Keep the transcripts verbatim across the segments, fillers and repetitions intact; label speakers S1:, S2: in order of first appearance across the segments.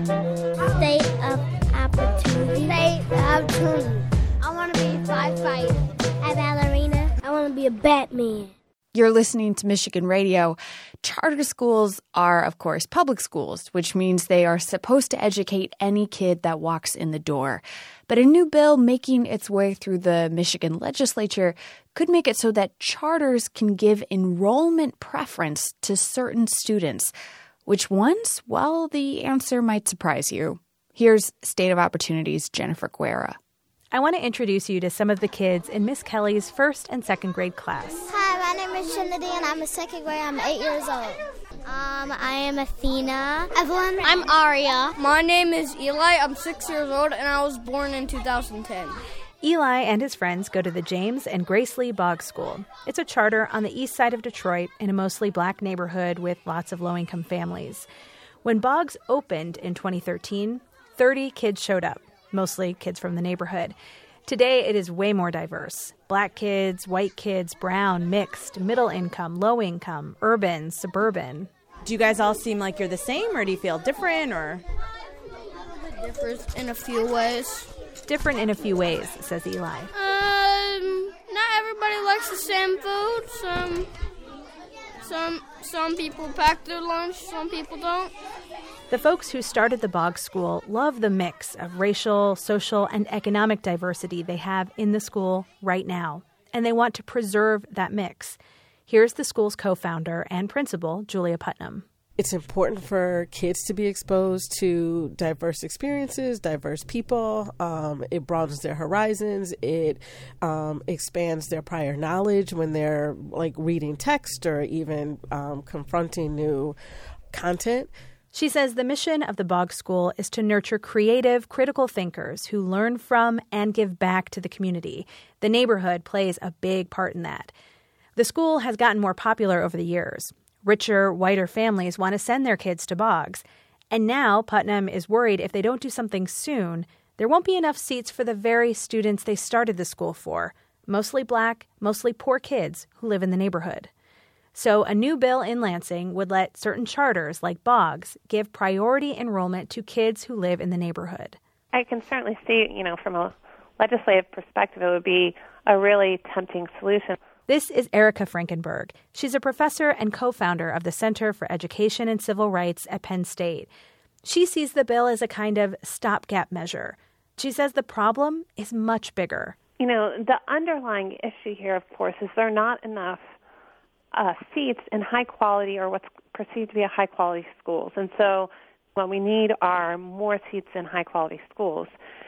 S1: State of opportunity. State of opportunity. I want to be a firefighter. A ballerina. I want to be a Batman.
S2: You're listening to Michigan Radio. Charter schools are, of course, public schools, which means they are supposed to educate any kid that walks in the door. But a new bill making its way through the Michigan legislature could make it so that charters can give enrollment preference to certain students. Which ones? Well, the answer might surprise you. Here's State of Opportunity's Jennifer Guerra.
S3: I want to introduce you to some of the kids in Miss Kelly's first and second grade class.
S4: Hi, my name is Trinity, and I'm a second grade. I'm eight years old. Um, I am Athena. Evelyn.
S5: I'm Aria. My name is Eli. I'm six years old, and I was born in two thousand ten.
S3: Eli and his friends go to the James and Grace Lee Boggs School. It's a charter on the east side of Detroit in a mostly black neighborhood with lots of low-income families. When Boggs opened in twenty thirteen, thirty kids showed up, mostly kids from the neighborhood. Today, it is way more diverse. Black kids, white kids, brown, mixed, middle income, low income, urban, suburban.
S6: Do you guys all seem like you're the same, or do you feel different, or?
S5: Different in a few ways.
S3: Different in a few ways, says Eli.
S5: Um, not everybody likes the same food. Some, some, some people pack their lunch. Some people don't.
S3: The folks who started the Boggs School love the mix of racial, social, and economic diversity they have in the school right now, and they want to preserve that mix. Here's the school's co-founder and principal, Julia Putnam.
S7: It's important for kids to be exposed to diverse experiences, diverse people. Um, it broadens their horizons. It um, expands their prior knowledge when they're like reading text or even um, confronting new content.
S3: She says the mission of the Boggs School is to nurture creative, critical thinkers who learn from and give back to the community. The neighborhood plays a big part in that. The school has gotten more popular over the years. Richer, whiter families want to send their kids to Boggs. And now Putnam is worried if they don't do something soon, there won't be enough seats for the very students they started the school for, mostly black, mostly poor kids who live in the neighborhood. So a new bill in Lansing would let certain charters like Boggs give priority enrollment to kids who live in the neighborhood.
S8: I can certainly see, you know, from a legislative perspective, it would be a really tempting solution.
S3: This is Erica Frankenberg. She's a professor and co-founder of the Center for Education and Civil Rights at Penn State. She sees the bill as a kind of stopgap measure. She says the problem is much bigger.
S8: You know, the underlying issue here, of course, is there are not enough uh, seats in high-quality or what's perceived to be a high-quality schools. And so what we need are more seats in high-quality schools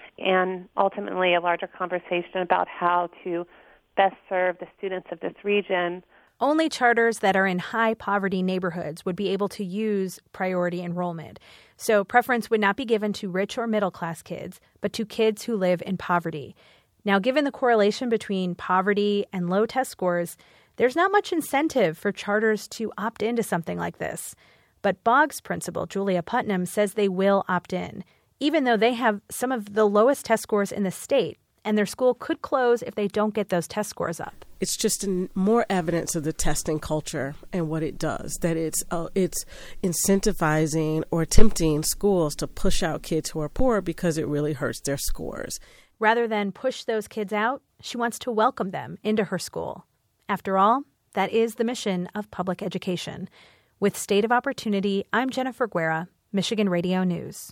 S8: and ultimately a larger conversation about how to best serve the students of this region.
S3: Only charters that are in high-poverty neighborhoods would be able to use priority enrollment. So preference would not be given to rich or middle-class kids, but to kids who live in poverty. Now, given the correlation between poverty and low test scores, there's not much incentive for charters to opt into something like this. But Boggs principal Julia Putnam says they will opt in, even though they have some of the lowest test scores in the state, and their school could close if they don't get those test scores up.
S7: It's just an, more evidence of the testing culture and what it does, that it's uh, it's incentivizing or tempting schools to push out kids who are poor because it really hurts their scores.
S3: Rather than push those kids out, she wants to welcome them into her school. After all, that is the mission of public education. With State of Opportunity, I'm Jennifer Guerra, Michigan Radio News.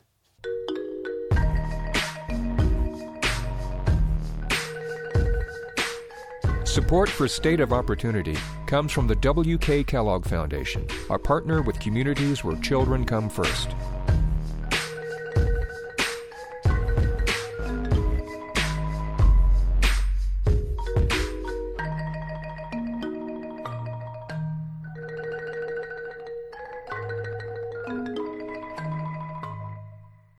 S9: Support for State of Opportunity comes from the W K Kellogg Foundation, a partner with communities where children come first.